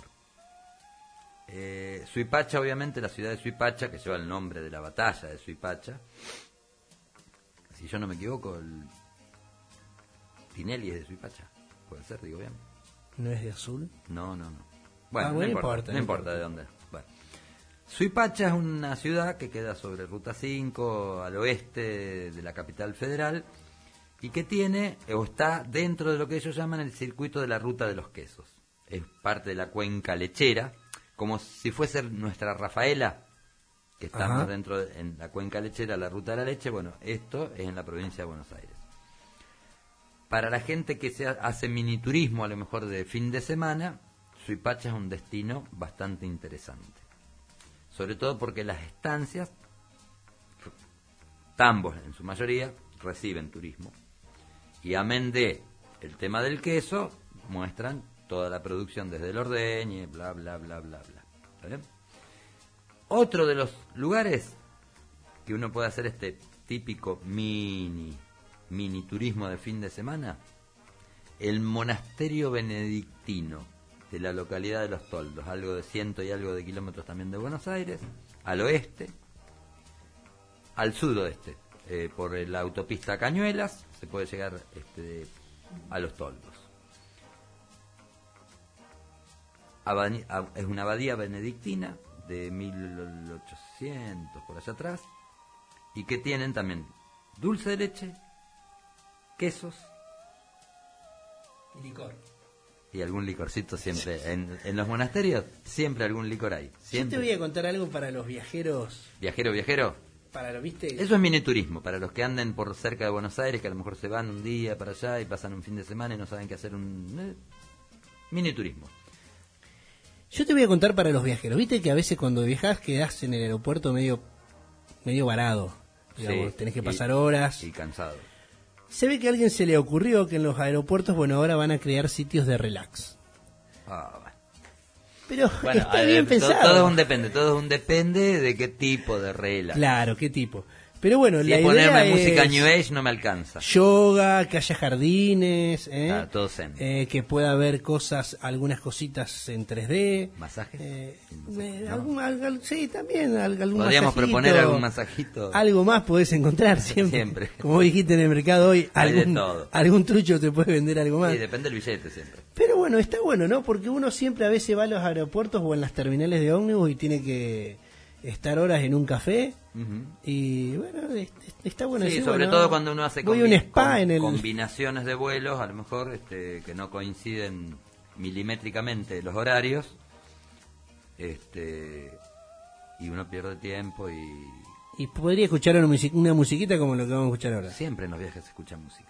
Speaker 3: Suipacha, obviamente, la ciudad de Suipacha, que lleva el nombre de la batalla de Suipacha. Si yo no me equivoco, el Tinelli es de Suipacha. Puede ser, digo bien.
Speaker 2: ¿No es de azul?
Speaker 3: No. Bueno, no importa de dónde. Bueno. Suipacha es una ciudad que queda sobre Ruta 5, al oeste de la capital federal, y que tiene, o está dentro de lo que ellos llaman el circuito de la Ruta de los Quesos. Es parte de la cuenca lechera, como si fuese nuestra Rafaela, que estamos en la cuenca lechera, la Ruta de la Leche. Bueno, esto es en la provincia de Buenos Aires. Para la gente que hace miniturismo, a lo mejor de fin de semana, Suipacha es un destino bastante interesante. Sobre todo porque las estancias, tambos en su mayoría, reciben turismo. Y amén de el tema del queso, muestran toda la producción desde el ordeñe, bla, bla, bla, bla, bla. ¿Está bien? Otro de los lugares que uno puede hacer este típico mini turismo de fin de semana, el monasterio benedictino de la localidad de Los Toldos, algo de 100 y algo de kilómetros también de Buenos Aires, al oeste, al sudoeste, por la autopista Cañuelas, se puede llegar a Los Toldos. Es una abadía benedictina de 1800 por allá atrás, y que tienen también dulce de leche, quesos
Speaker 2: y licor.
Speaker 3: Y algún licorcito siempre. En los monasterios siempre algún licor hay. Siempre.
Speaker 2: Yo te voy a contar algo para los viajeros.
Speaker 3: ¿Viajero?
Speaker 2: ¿Viste?
Speaker 3: Eso es miniturismo, para los que anden por cerca de Buenos Aires, que a lo mejor se van un día para allá y pasan un fin de semana y no saben qué hacer. Miniturismo.
Speaker 2: Yo te voy a contar para los viajeros. Viste que a veces cuando viajas quedás en el aeropuerto medio varado. Digamos, sí, tenés que pasar horas.
Speaker 3: Y cansado.
Speaker 2: Se ve que a alguien se le ocurrió que en los aeropuertos, ahora van a crear sitios de relax. Pero está bien pensado.
Speaker 3: Todo es un depende de qué tipo de relax.
Speaker 2: Claro, qué tipo. Pero bueno,
Speaker 3: si
Speaker 2: la idea
Speaker 3: ponerme
Speaker 2: es
Speaker 3: música New Age no me alcanza.
Speaker 2: Yoga, que haya jardines,
Speaker 3: todo zen.
Speaker 2: Que pueda haber algunas cositas en 3D.
Speaker 3: ¿Masajes?
Speaker 2: Sí, también algún
Speaker 3: podríamos
Speaker 2: masajito,
Speaker 3: proponer algún masajito.
Speaker 2: Algo más podés encontrar siempre. Como dijiste en el mercado hoy, algún trucho te puede vender algo más.
Speaker 3: Sí, depende del billete siempre.
Speaker 2: Pero bueno, está bueno, ¿no? Porque uno siempre a veces va a los aeropuertos o en las terminales de ómnibus y tiene que estar horas en un café. Y bueno, está bueno.
Speaker 3: Sí, sobre todo cuando uno hace
Speaker 2: combinaciones
Speaker 3: de vuelos, a lo mejor que no coinciden milimétricamente los horarios, y uno pierde tiempo
Speaker 2: y podría escuchar una musiquita como lo que vamos a escuchar ahora.
Speaker 3: Siempre en los viajes se escucha música.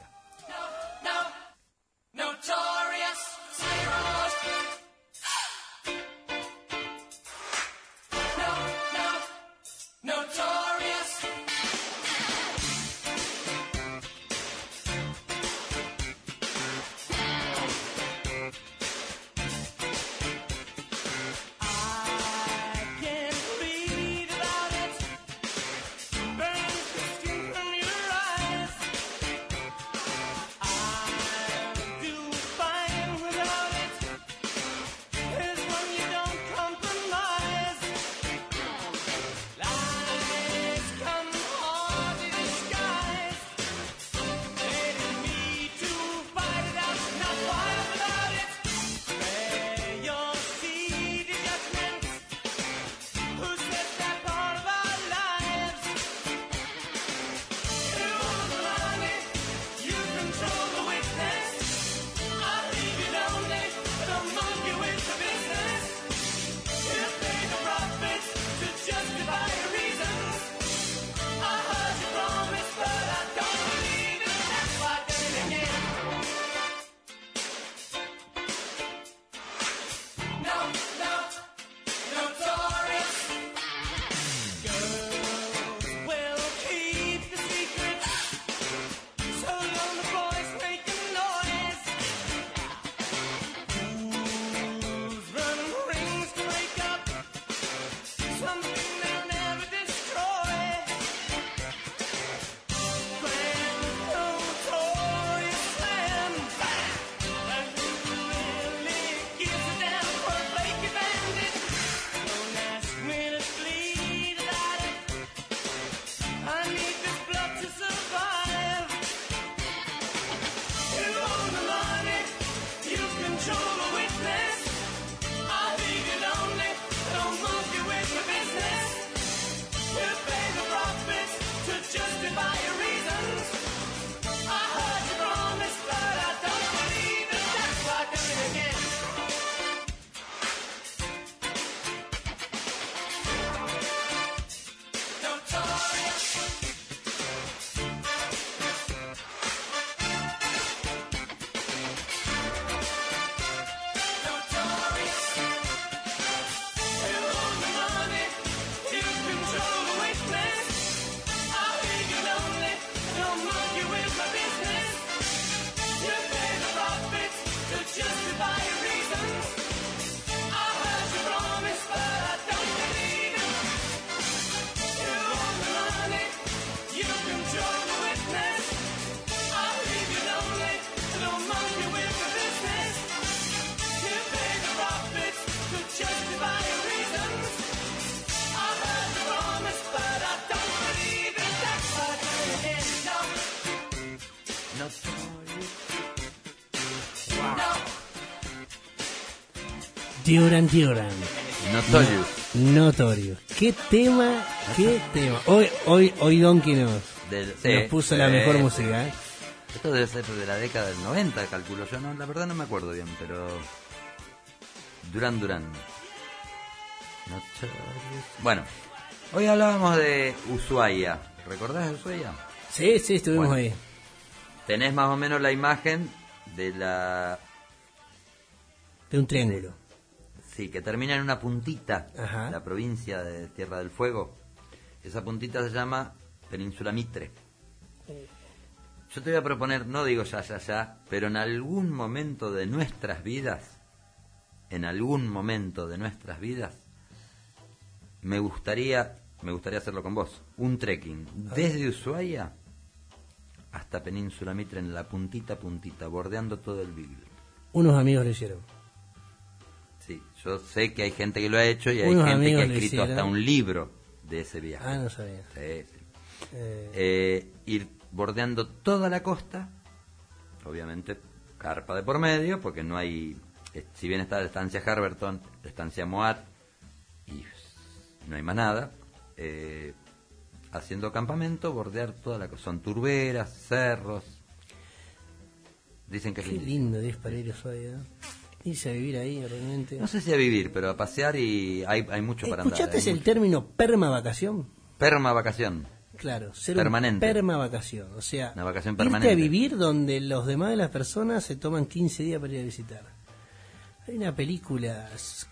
Speaker 2: Duran Duran. Notorious. Qué tema. Hoy Donkey nos puso la mejor música.
Speaker 3: Esto debe ser de la década del 90, calculo yo. No, la verdad no me acuerdo bien, pero... Duran Duran. Bueno, hoy hablábamos de Ushuaia. ¿Recordás de Ushuaia?
Speaker 2: Sí, estuvimos ahí.
Speaker 3: Tenés más o menos la imagen de
Speaker 2: un triángulo.
Speaker 3: Sí, que termina en una puntita.
Speaker 2: Ajá.
Speaker 3: La provincia de Tierra del Fuego. Esa puntita se llama Península Mitre. Yo te voy a proponer, no digo ya, pero en algún momento de nuestras vidas, me gustaría hacerlo con vos. Un trekking desde Ushuaia hasta Península Mitre, en la puntita, bordeando todo el Beagle.
Speaker 2: Unos amigos lo hicieron.
Speaker 3: Sí, yo sé que hay gente que lo ha hecho y hay gente que ha escrito hasta un libro de ese viaje.
Speaker 2: Ah, no sabía.
Speaker 3: Sí. Ir bordeando toda la costa, obviamente carpa de por medio, porque no hay, si bien está la estancia Harberton, la estancia Moat, y no hay más nada, haciendo campamento, bordear toda la costa. Son turberas, cerros. Dicen que
Speaker 2: qué lindo es para ir a Ushuaia. Irse a vivir ahí realmente.
Speaker 3: No sé si a vivir, pero a pasear, y hay mucho para andar.
Speaker 2: ¿Escuchaste el término permavacación?
Speaker 3: Permavacación.
Speaker 2: Claro, ser
Speaker 3: permanente.
Speaker 2: Un permavacación, o sea,
Speaker 3: una vacación permanente.
Speaker 2: Irte a vivir donde los demás de las personas se toman 15 días para ir a visitar. Hay una película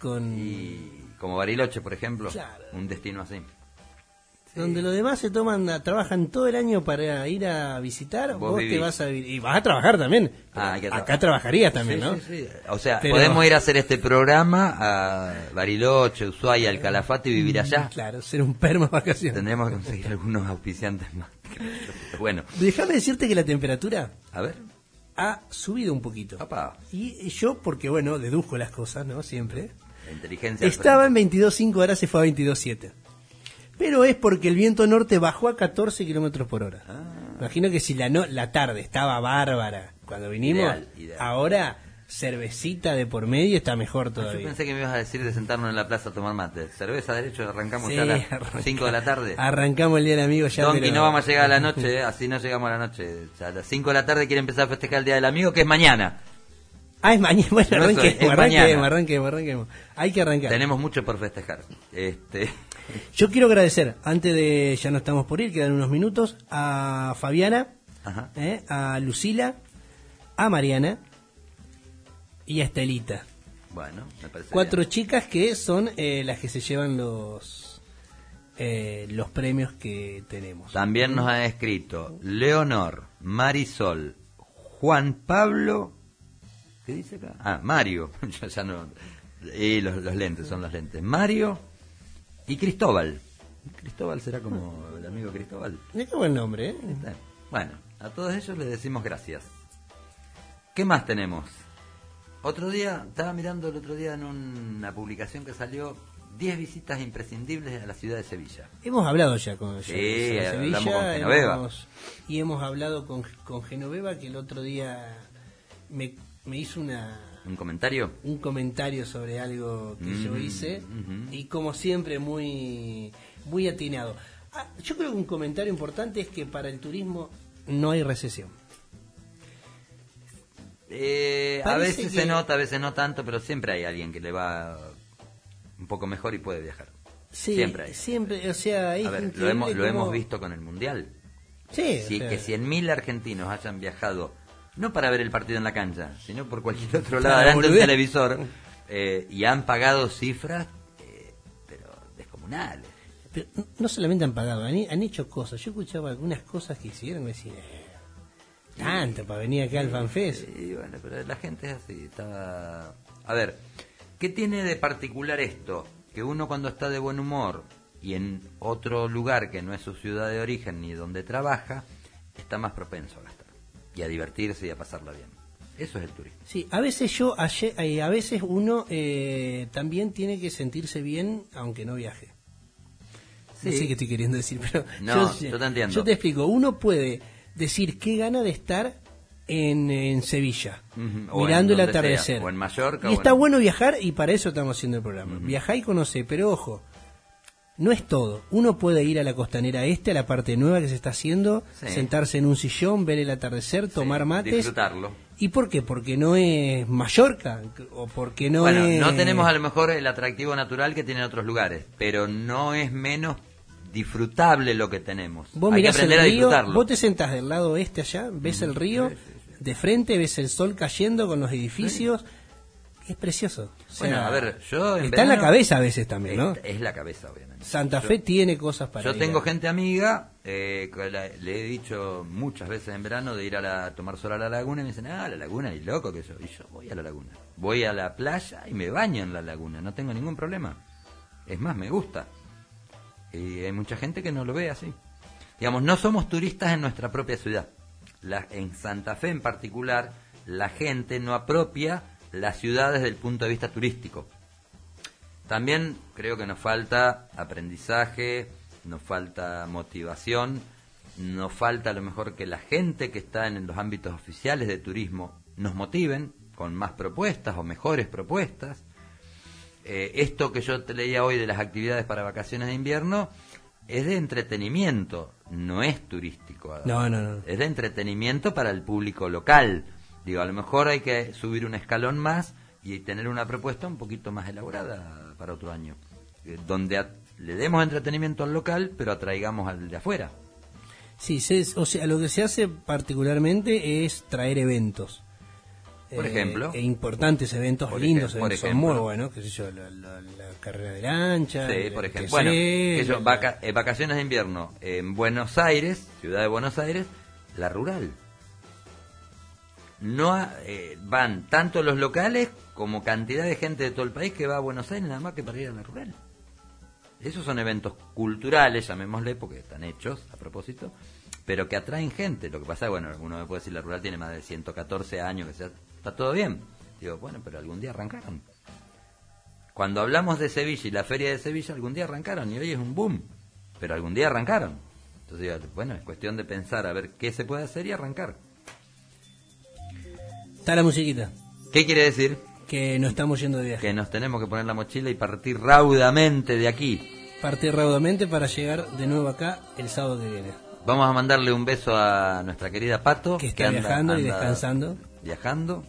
Speaker 3: como Bariloche, por ejemplo,
Speaker 2: claro,
Speaker 3: un destino así.
Speaker 2: Donde los demás trabajan todo el año para ir a visitar, vos te vas a vivir, y vas a trabajar también. Acá trabajarías también,
Speaker 3: sí,
Speaker 2: ¿no?
Speaker 3: Sí. O sea, podemos ir a hacer este programa a Bariloche, Ushuaia, al Calafate y vivir allá.
Speaker 2: Claro, ser un perma vacación.
Speaker 3: Tendremos que conseguir algunos auspiciantes más. Bueno.
Speaker 2: Déjame decirte que la temperatura
Speaker 3: ha
Speaker 2: subido un poquito.
Speaker 3: Papá.
Speaker 2: Y yo, porque deduzco las cosas, ¿no? Siempre.
Speaker 3: La inteligencia.
Speaker 2: Estaba en 22.5, ahora se fue a 22.7. Pero es porque el viento norte bajó a 14 kilómetros por hora. Imagino que si la tarde estaba bárbara cuando vinimos, ideal. Ahora cervecita de por medio está mejor todavía.
Speaker 3: Yo pensé que me ibas a decir de sentarnos en la plaza a tomar mate. Cerveza derecho, arrancamos ya a las 5 de la tarde.
Speaker 2: Arrancamos el día del amigo ya.
Speaker 3: Donkey, no vamos a llegar a la noche, así no llegamos a la noche. Ya a las 5 de la tarde quiere empezar a festejar el día del amigo, que es mañana.
Speaker 2: Es mañana. Bueno, arranquemos. Hay que arrancar.
Speaker 3: Tenemos mucho por festejar.
Speaker 2: Yo quiero agradecer, antes de, ya no estamos por ir, quedan unos minutos, a Fabiana, a Lucila, a Mariana y a Estelita.
Speaker 3: Bueno, me parece
Speaker 2: 4
Speaker 3: bien.
Speaker 2: chicas que son las que se llevan los premios que tenemos.
Speaker 3: También nos han escrito Leonor, Marisol, Juan Pablo, ¿qué dice acá? Mario, yo ya no, y los lentes, son los lentes, Mario y Cristóbal. Cristóbal será como el amigo Cristóbal.
Speaker 2: Qué buen nombre, ¿eh?
Speaker 3: Bueno, a todos ellos les decimos gracias. ¿Qué más tenemos? Estaba mirando el otro día en una publicación que salió, 10 visitas imprescindibles a la ciudad de Sevilla.
Speaker 2: Hemos hablado ya con
Speaker 3: Sevilla, hablamos con
Speaker 2: Genoveva. Hemos hablado con Genoveva, que el otro día me hizo
Speaker 3: ¿Un comentario?
Speaker 2: Un comentario sobre algo que yo hice, y como siempre muy, muy atinado. Yo creo que un comentario importante es que para el turismo no hay recesión.
Speaker 3: A veces se nota, a veces no tanto, pero siempre hay alguien que le va un poco mejor y puede viajar.
Speaker 2: Sí,
Speaker 3: siempre hay.
Speaker 2: Siempre, o sea,
Speaker 3: lo hemos visto con el Mundial.
Speaker 2: Sí,
Speaker 3: que 100.000 argentinos hayan viajado no para ver el partido en la cancha, sino por cualquier otro lado, delante de un televisor, y han pagado cifras, pero descomunales.
Speaker 2: Pero no solamente han pagado, han hecho cosas. Yo escuchaba algunas cosas que hicieron, me decían, tanto para venir acá al FanFest.
Speaker 3: Y bueno, pero la gente es así. A ver, ¿qué tiene de particular esto? Que uno cuando está de buen humor y en otro lugar que no es su ciudad de origen ni donde trabaja, está más propenso a gastar y a divertirse y a pasarla bien. Eso es el turismo.
Speaker 2: Sí, a veces a veces uno también tiene que sentirse bien aunque no viaje. Sí. No sé qué estoy queriendo decir, pero
Speaker 3: yo te entiendo.
Speaker 2: Yo te explico. Uno puede decir qué gana de estar en Sevilla,
Speaker 3: O
Speaker 2: mirando
Speaker 3: en
Speaker 2: el
Speaker 3: donde
Speaker 2: atardecer.
Speaker 3: sea, o en Mallorca.
Speaker 2: Y está bueno viajar, y para eso estamos haciendo el programa. Viajá y conocé, pero ojo, no es todo. Uno puede ir a la costanera este, a la parte nueva que se está haciendo, sentarse en un sillón, ver el atardecer, tomar mates.
Speaker 3: Disfrutarlo.
Speaker 2: ¿Y por qué? Porque no es Mallorca, o porque no es...
Speaker 3: no tenemos a lo mejor el atractivo natural que tienen otros lugares, pero no es menos disfrutable lo que tenemos.
Speaker 2: Vos
Speaker 3: Hay que
Speaker 2: mirás
Speaker 3: aprender
Speaker 2: el
Speaker 3: a
Speaker 2: río,
Speaker 3: disfrutarlo.
Speaker 2: vos te sentás del lado este allá, ves el río, de frente ves el sol cayendo con los edificios, es precioso. O sea,
Speaker 3: Bueno, a ver, yo en
Speaker 2: está en
Speaker 3: verano-
Speaker 2: la cabeza a veces también, ¿no?
Speaker 3: Es la cabeza, obviamente.
Speaker 2: Santa Fe tiene cosas para
Speaker 3: Yo
Speaker 2: ir
Speaker 3: tengo
Speaker 2: a-
Speaker 3: gente amiga, le he dicho muchas veces en verano de ir a tomar sol a la laguna, y me dicen, la laguna, y loco que yo. Y yo voy a la laguna. Voy a la playa y me baño en la laguna, no tengo ningún problema. Es más, me gusta. Y hay mucha gente que no lo ve así. Digamos, no somos turistas en nuestra propia ciudad. En Santa Fe en particular, la gente no apropia la ciudad desde el punto de vista turístico. También creo que nos falta aprendizaje, nos falta motivación, nos falta a lo mejor que la gente que está en los ámbitos oficiales de turismo nos motiven con más propuestas o mejores propuestas. Esto que yo te leía hoy de las actividades para vacaciones de invierno es de entretenimiento, no es turístico.
Speaker 2: No.
Speaker 3: Es de entretenimiento para el público local. Digo, a lo mejor hay que subir un escalón más y tener una propuesta un poquito más elaborada para otro año, donde le demos entretenimiento al local, pero atraigamos al de afuera.
Speaker 2: Sí, o sea, lo que se hace particularmente es traer eventos.
Speaker 3: Por ejemplo.
Speaker 2: Importantes eventos, lindos,
Speaker 3: por
Speaker 2: son
Speaker 3: ejemplo.
Speaker 2: muy buenos, qué sé yo, la carrera de lancha.
Speaker 3: Sí, por ejemplo. Bueno, vacaciones de invierno en Buenos Aires, ciudad de Buenos Aires, la rural. No van tanto los locales como cantidad de gente de todo el país que va a Buenos Aires nada más que para ir a la rural. Esos son eventos culturales, llamémosle, porque están hechos a propósito, pero que atraen gente. Lo que pasa es, bueno, uno me puede decir, la rural tiene más de 114 años, que sea, está todo bien. Digo, bueno, pero algún día arrancaron. Cuando hablamos de Sevilla y la feria de Sevilla, algún día arrancaron, y hoy es un boom, pero algún día arrancaron. Entonces, digo, bueno, es cuestión de pensar a ver qué se puede hacer y arrancar.
Speaker 2: Está la musiquita.
Speaker 3: ¿Qué quiere decir?
Speaker 2: Que nos estamos yendo de viaje.
Speaker 3: Que nos tenemos que poner la mochila y partir raudamente de aquí.
Speaker 2: Partir raudamente para llegar de nuevo acá el sábado que viene.
Speaker 3: Vamos a mandarle un beso a nuestra querida Pato,
Speaker 2: que está viajando y descansando.
Speaker 3: Viajando.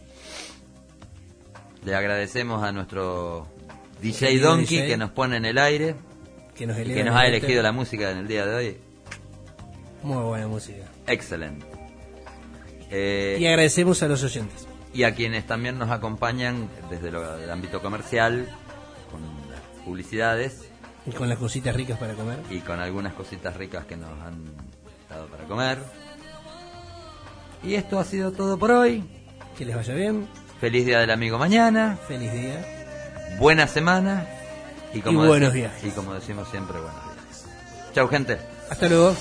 Speaker 3: Le agradecemos a nuestro DJ Donkey que nos pone en el aire, que nos ha elegido la música en el día de hoy.
Speaker 2: Muy buena música.
Speaker 3: Excelente.
Speaker 2: Y agradecemos a los oyentes.
Speaker 3: Y a quienes también nos acompañan desde el ámbito comercial, con las publicidades.
Speaker 2: Y con las cositas ricas para comer.
Speaker 3: Y con algunas cositas ricas que nos han dado para comer. Y esto ha sido todo por hoy.
Speaker 2: Que les vaya bien.
Speaker 3: Feliz Día del Amigo mañana.
Speaker 2: Feliz día.
Speaker 3: Buena semana. Y
Speaker 2: buenos viajes.
Speaker 3: Y como decimos siempre, buenos viajes. Chau, gente.
Speaker 2: Hasta luego.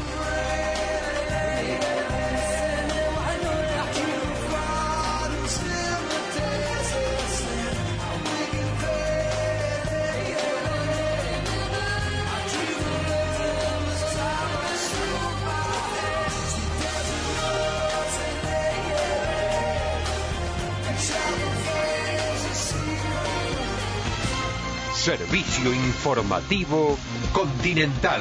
Speaker 1: Servicio informativo Continental.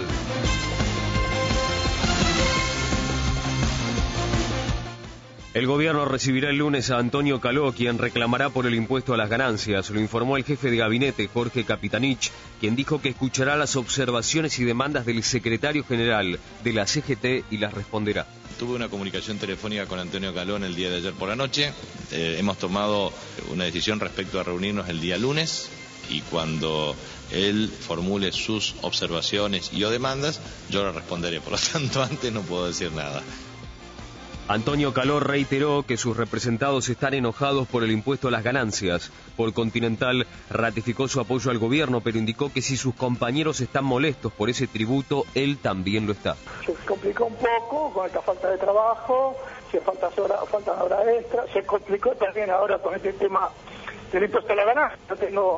Speaker 10: El gobierno recibirá el lunes a Antonio Caló, quien reclamará por el impuesto a las ganancias. Lo informó el jefe de gabinete, Jorge Capitanich, quien dijo que escuchará las observaciones y demandas del secretario general de la CGT y las responderá.
Speaker 11: Tuve una comunicación telefónica con Antonio Caló el día de ayer por la noche. Hemos tomado una decisión respecto a reunirnos el día lunes y cuando él formule sus observaciones y o demandas, yo le responderé. Por lo tanto, antes no puedo decir nada.
Speaker 10: Antonio Caló reiteró que sus representados están enojados por el impuesto a las ganancias. Por Continental ratificó su apoyo al gobierno, pero indicó que si sus compañeros están molestos por ese tributo, él también lo está.
Speaker 12: Se complicó un poco con esta falta de trabajo, se faltan horas extras, se complicó también ahora con este tema del impuesto a la ganancia. No tengo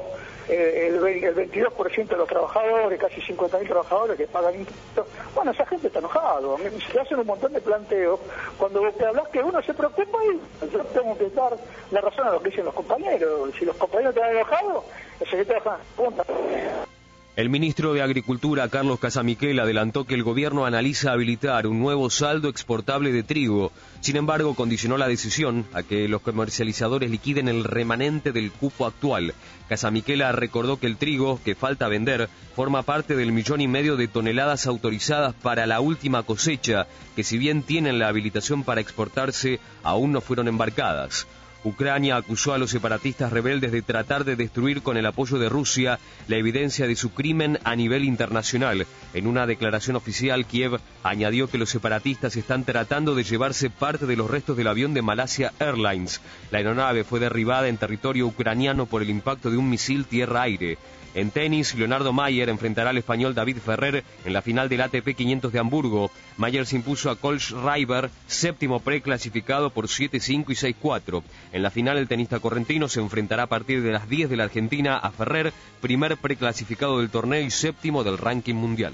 Speaker 12: el 22% de los trabajadores, casi 50.000 trabajadores que pagan impuestos. Bueno, esa gente está enojado. A mí se hacen un montón de planteos. Cuando vos te hablas que uno se preocupa, y yo tengo que dar la razón a lo que dicen los compañeros. Si los compañeros te han enojado, el secretario de Junta.
Speaker 10: El ministro de Agricultura, Carlos Casamiquel, adelantó que el gobierno analiza habilitar un nuevo saldo exportable de trigo. Sin embargo, condicionó la decisión a que los comercializadores liquiden el remanente del cupo actual. Casamiquela recordó que el trigo que falta vender forma parte del 1,5 millones de toneladas autorizadas para la última cosecha, que si bien tienen la habilitación para exportarse, aún no fueron embarcadas. Ucrania acusó a los separatistas rebeldes de tratar de destruir con el apoyo de Rusia la evidencia de su crimen a nivel internacional. En una declaración oficial, Kiev añadió que los separatistas están tratando de llevarse parte de los restos del avión de Malaysia Airlines. La aeronave fue derribada en territorio ucraniano por el impacto de un misil tierra-aire. En tenis, Leonardo Mayer enfrentará al español David Ferrer en la final del ATP 500 de Hamburgo. Mayer se impuso a Cole Schreiber, séptimo preclasificado por 7-5 y 6-4. En la final, el tenista correntino se enfrentará a partir de las 10 de la Argentina a Ferrer, primer preclasificado del torneo y séptimo del ranking mundial.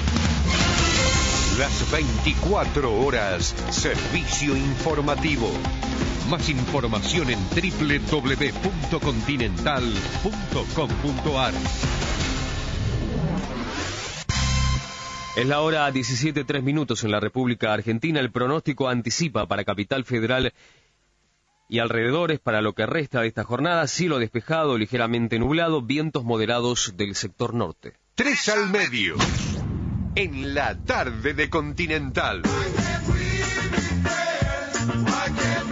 Speaker 13: Las 24 horas, servicio informativo. Más información en www.continental.com.ar.
Speaker 10: Es la hora 17:03 en la República Argentina. El pronóstico anticipa para Capital Federal y alrededores para lo que resta de esta jornada: cielo despejado, ligeramente nublado, vientos moderados del sector norte.
Speaker 13: 3 al medio. En la tarde de Continental.